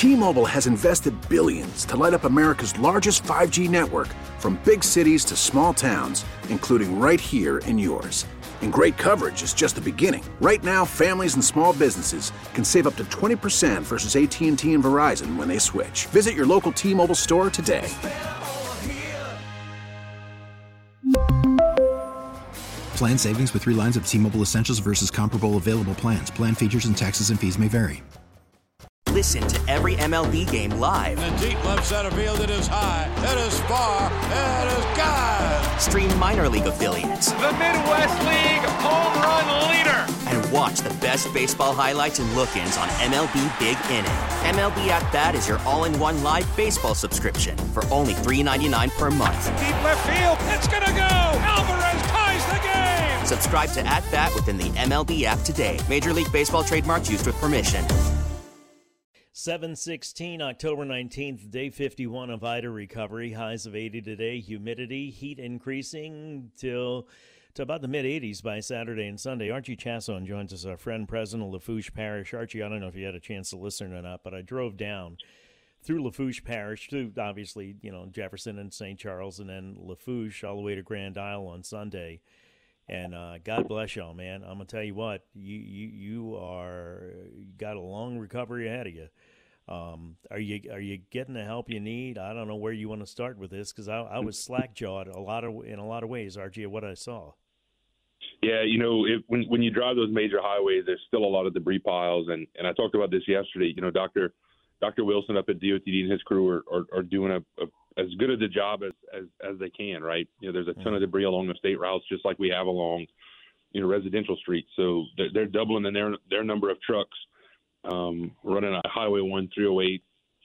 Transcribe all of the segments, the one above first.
T-Mobile has invested billions to light up America's largest 5G network, from big cities to small towns, including right here in yours. And great coverage is just the beginning. Right now, families and small businesses can save up to 20% versus AT&T and Verizon when they switch. Visit your local T-Mobile store today. Plan savings with 3 lines of T-Mobile Essentials versus comparable available plans. Plan features and taxes and fees may vary. Listen to every MLB game live. In the deep left center field, it is high, it is far, it is gone. Stream minor league affiliates. The Midwest League home run leader. And watch the best baseball highlights and look-ins on MLB Big Inning. MLB At Bat is your all-in-one live baseball subscription for only $3.99 per month. Deep left field, it's gonna go. Alvarez ties the game. Subscribe to At Bat within the MLB app today. Major League Baseball trademarks used with permission. 7/16, October 19th, day 51 of Ida recovery. Highs of 80 today. Humidity, heat increasing to about the mid-80s by Saturday and Sunday. Archie Chasson joins us, our friend, president of Lafourche Parish. Archie, I don't know if you had a chance to listen or not, but I drove down through Lafourche Parish, through obviously, Jefferson and St. Charles, and then Lafourche all the way to Grand Isle on Sunday. And God bless y'all, man. I'm gonna tell you what, you got a long recovery ahead of you. Are you getting the help you need? I don't know where you want to start with this, because I was slack-jawed in a lot of ways, RG, of what I saw. Yeah, when you drive those major highways, there's still a lot of debris piles, and I talked about this yesterday. Dr. Wilson up at DOTD and his crew are doing as good of a job as they can, right? There's a ton of debris along the state routes, just like we have along, residential streets. So they're doubling in their number of trucks running on Highway 1, 308,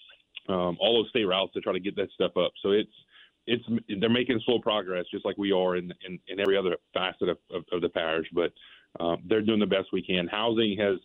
all those state routes to try to get that stuff up. So they're making slow progress, just like we are in every other facet of the parish. But they're doing the best we can. Housing has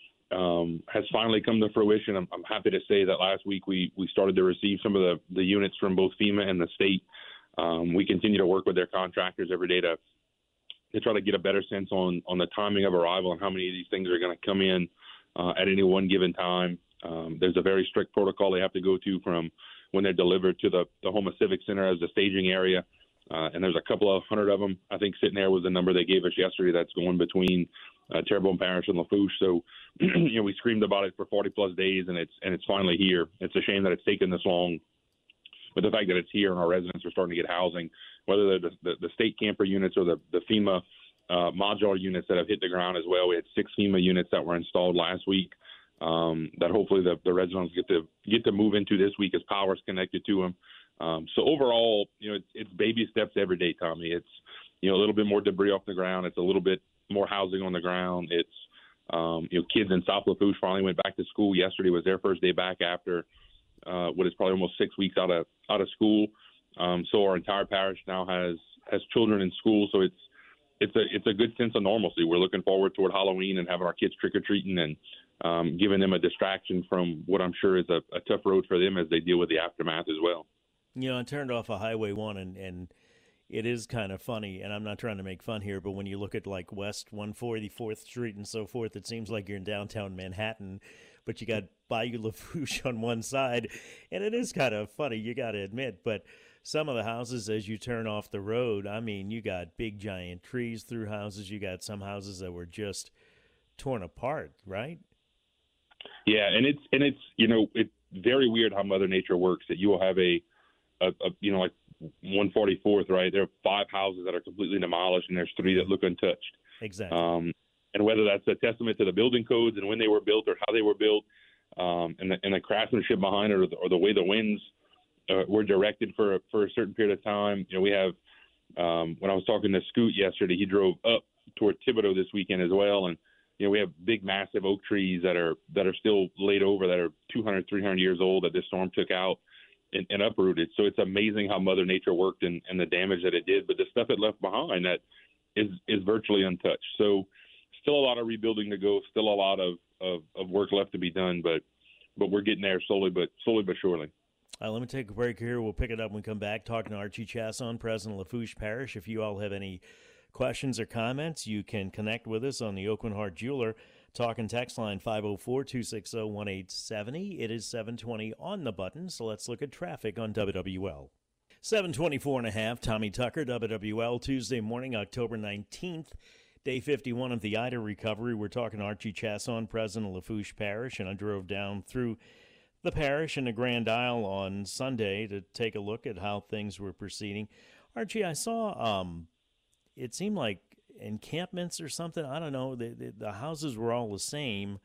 finally come to fruition. I'm happy to say that last week we started to receive some of the units from both FEMA and the state. We continue to work with their contractors every day to try to get a better sense on the timing of arrival and how many of these things are going to come in at any one given time. There's a very strict protocol they have to go to from when they're delivered to the Houma Civic Center as the staging area. And there's a couple of hundred of them, I think, sitting there was the number they gave us yesterday, that's going between Terrebonne Parish and Lafourche. So, we screamed about it for 40-plus days, and it's finally here. It's a shame that it's taken this long, but the fact that it's here and our residents are starting to get housing, whether they're the state camper units or the FEMA modular units that have hit the ground as well. We had 6 FEMA units that were installed last week that hopefully the residents get to move into this week as power's connected to them. So overall, it's baby steps every day, Tommy. It's, a little bit more debris off the ground. It's a little bit more housing on the ground. It's, kids in South Lafourche finally went back to school. Yesterday was their first day back after what is probably almost 6 weeks out of school. So our entire parish now has children in school. So it's a good sense of normalcy. We're looking forward toward Halloween and having our kids trick-or-treating and giving them a distraction from what I'm sure is a tough road for them as they deal with the aftermath as well. I turned off a Highway 1, and it is kind of funny, and I'm not trying to make fun here, but when you look at like West 144th Street and so forth, it seems like you're in downtown Manhattan, but you got Bayou Lafourche on one side, and it is kind of funny, you got to admit. But some of the houses, as you turn off the road, I mean, you got big giant trees through houses. You got some houses that were just torn apart, right? Yeah, and it's it's very weird how Mother Nature works. That you will have like 144th, right? There are 5 houses that are completely demolished, and there's 3 that look untouched. Exactly. And whether that's a testament to the building codes and when they were built or how they were built, and the craftsmanship behind it, or the way the winds were directed for a certain period of time. We have when I was talking to Scoot yesterday, he drove up toward Thibodaux this weekend as well, and we have big, massive oak trees that are still laid over, that are 200, 300 years old, that this storm took out and uprooted. So it's amazing how Mother Nature worked and the damage that it did. But the stuff it left behind that is virtually untouched. So still a lot of rebuilding to go, still a lot of work left to be done, but we're getting there slowly but surely. Let me take a break here. We'll pick it up when we come back, talking to Archie Chasson, president of Lafourche Parish. If you all have any questions or comments, you can connect with us on the Oakland Heart Jeweler Talk and text line 504-260-1870. It is 7:20 on the button, so let's look at traffic on WWL. 7:24 and a half, Tommy Tucker, WWL, Tuesday morning, October 19th, day 51 of the Ida recovery. We're talking Archie Chasson, president of Lafourche Parish, and I drove down through the parish and the Grand Isle on Sunday to take a look at how things were proceeding. Archie, I saw it seemed like encampments or something. I don't know. The houses were all the same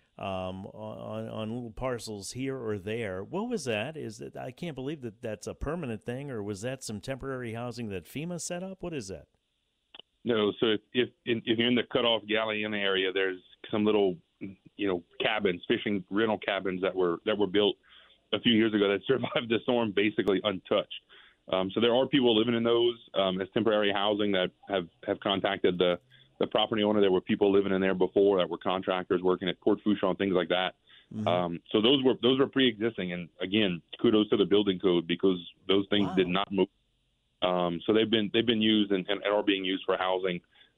on little parcels here or there. What was that? Is that I can't believe that that's a permanent thing, or was that some temporary housing that FEMA set up? What is that? No. So if you're in the cutoff Galliana area, there's some little cabins, fishing rental cabins that were built a few years ago that survived the storm basically untouched. So there are people living in those as temporary housing that have contacted the property owner. There were people living in there before that were contractors working at Port Fourchon, things like that. Mm-hmm. So those were pre-existing, and again, kudos to the building code because those things did not move. So they've been used and are being used for housing.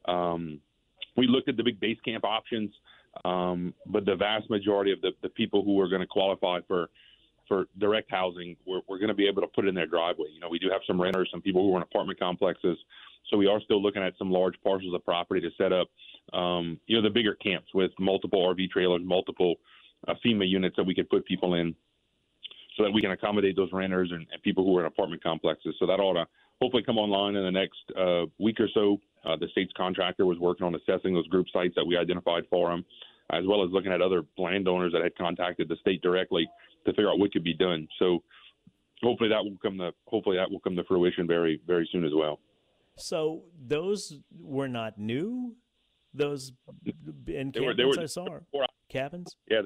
We looked at the big base camp options, but the vast majority of the people who are going to qualify for direct housing, we're going to be able to put in their driveway. We do have some renters, some people who are in apartment complexes. So we are still looking at some large parcels of property to set up, the bigger camps with multiple RV trailers, multiple FEMA units that we could put people in so that we can accommodate those renters and people who are in apartment complexes. So that ought to hopefully come online in the next week or so. The state's contractor was working on assessing those group sites that we identified for them, as well as looking at other landowners that had contacted the state directly to figure out what could be done. So hopefully that will come to fruition very, very soon as well. So those were not new? Those encampments I saw? Cabins? Yeah.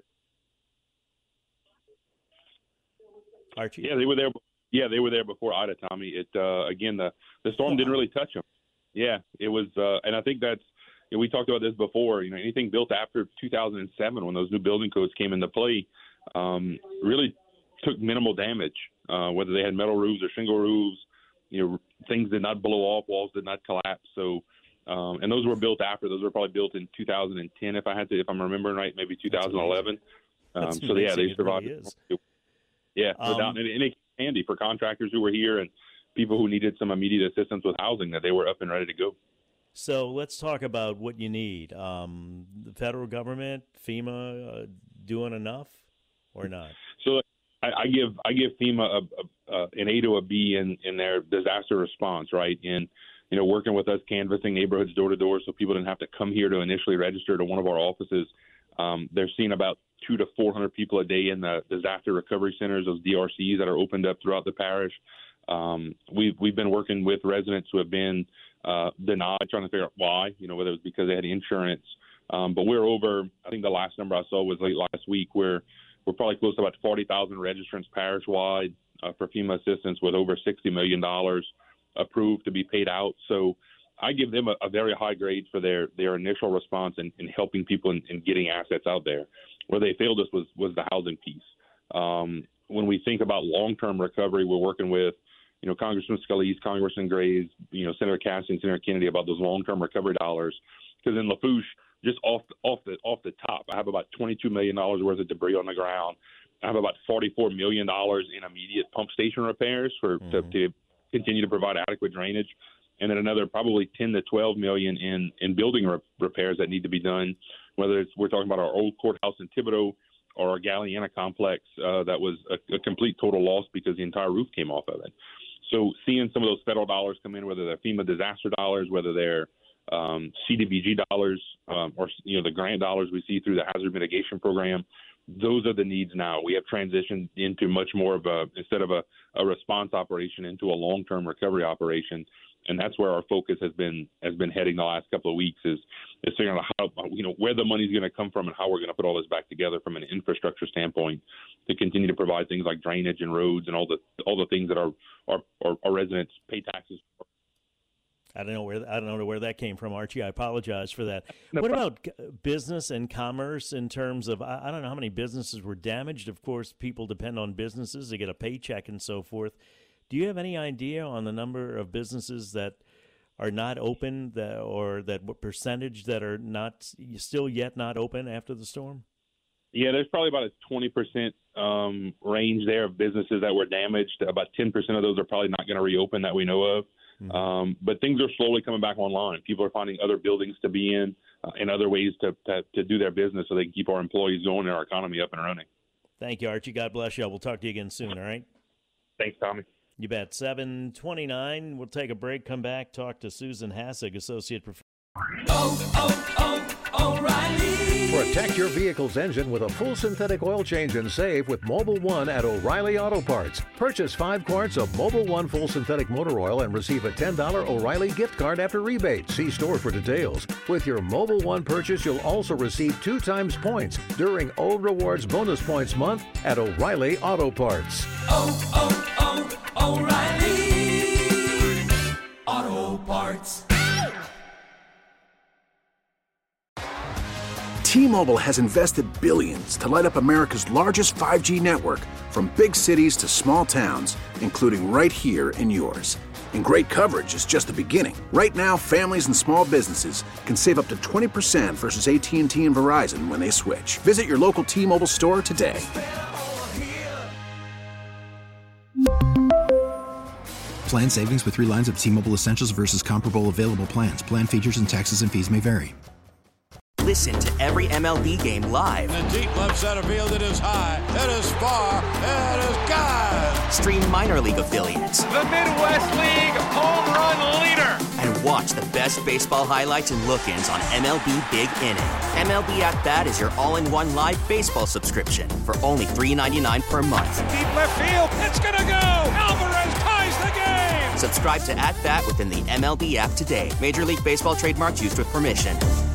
Archie? Yeah, they were there. Yeah, they were there before Ida, Tommy. Again, the storm didn't really touch them. Yeah, it was, and I think that's, we talked about this before, anything built after 2007 when those new building codes came into play, really took minimal damage, whether they had metal roofs or shingle roofs. Things did not blow off, walls did not collapse. So, and those were built after. Those were probably built in 2010, if I'm remembering right, maybe 2011. So yeah, they survived. Really yeah, no doubt. And it's handy for contractors who were here and people who needed some immediate assistance with housing that they were up and ready to go. So let's talk about what you need. The federal government, FEMA, doing enough or not? So I give FEMA an A to a B in their disaster response, right? And working with us, canvassing neighborhoods door to door, so people didn't have to come here to initially register to one of our offices. They're seeing about 200 to 400 people a day in the disaster recovery centers, those DRCs that are opened up throughout the parish. We've been working with residents who have been denied, trying to figure out why, whether it was because they had insurance. But we're over, I think the last number I saw was late last week, where we're probably close to about 40,000 registrants parish-wide for FEMA assistance with over $60 million approved to be paid out. So I give them a very high grade for their initial response in helping people in getting assets out there. Where they failed us was the housing piece. When we think about long-term recovery, we're working with Congressman Scalise, Congressman Graves, Senator Cassidy and Senator Kennedy about those long-term recovery dollars. Because in Lafourche, just off the top, I have about $22 million worth of debris on the ground. I have about $44 million in immediate pump station repairs to continue to provide adequate drainage, and then another probably $10 to $12 million in building repairs that need to be done. Whether we're talking about our old courthouse in Thibodaux or our Galliana complex, that was a complete total loss because the entire roof came off of it. So seeing some of those federal dollars come in, whether they're FEMA disaster dollars, whether they're CDBG dollars, or the grant dollars we see through the hazard mitigation program, those are the needs now. We have transitioned into much more of instead of a response operation, into a long-term recovery operation, and that's where our focus has been heading the last couple of weeks is figuring out how where the money's going to come from and how we're going to put all this back together from an infrastructure standpoint to continue to provide things like drainage and roads and all the things that our residents pay taxes for. I don't know where that came from, Archie. I apologize for that. What about business and commerce in terms of, I don't know how many businesses were damaged. Of course, people depend on businesses to get a paycheck and so forth. Do you have any idea on the number of businesses that are not open, or what percentage that are still yet not open after the storm? Yeah, there's probably about a 20% range there of businesses that were damaged. About 10% of those are probably not going to reopen that we know of. Mm-hmm. But things are slowly coming back online. People are finding other buildings to be in and other ways to do their business so they can keep our employees going and our economy up and running. Thank you, Archie. God bless you. We'll talk to you again soon, all right? Thanks, Tommy. You bet. 7:29. We'll take a break, come back, talk to Susan Hassig, Associate Professor. O'Reilly. Protect your vehicle's engine with a full synthetic oil change and save with Mobil 1 at O'Reilly Auto Parts. Purchase 5 quarts of Mobil 1 full synthetic motor oil and receive a $10 O'Reilly gift card after rebate. See store for details. With your Mobil 1 purchase, you'll also receive 2 times points during O Rewards Bonus Points Month at O'Reilly Auto Parts. O'Reilly Auto Parts. T-Mobile has invested billions to light up America's largest 5G network, from big cities to small towns, including right here in yours. And great coverage is just the beginning. Right now, families and small businesses can save up to 20% versus AT&T and Verizon when they switch. Visit your local T-Mobile store today. Plan savings with 3 lines of T-Mobile Essentials versus comparable available plans. Plan features and taxes and fees may vary. Listen to every MLB game live. In the deep left center field, it is high, it is far, it is God. Stream minor league affiliates. The Midwest League home run leader. And watch the best baseball highlights and look-ins on MLB Big Inning. MLB At Bat is your all-in-one live baseball subscription for only $3.99 per month. Deep left field, it's gonna go. Alvarez ties the game. Subscribe to At Bat within the MLB app today. Major League Baseball trademarks used with permission.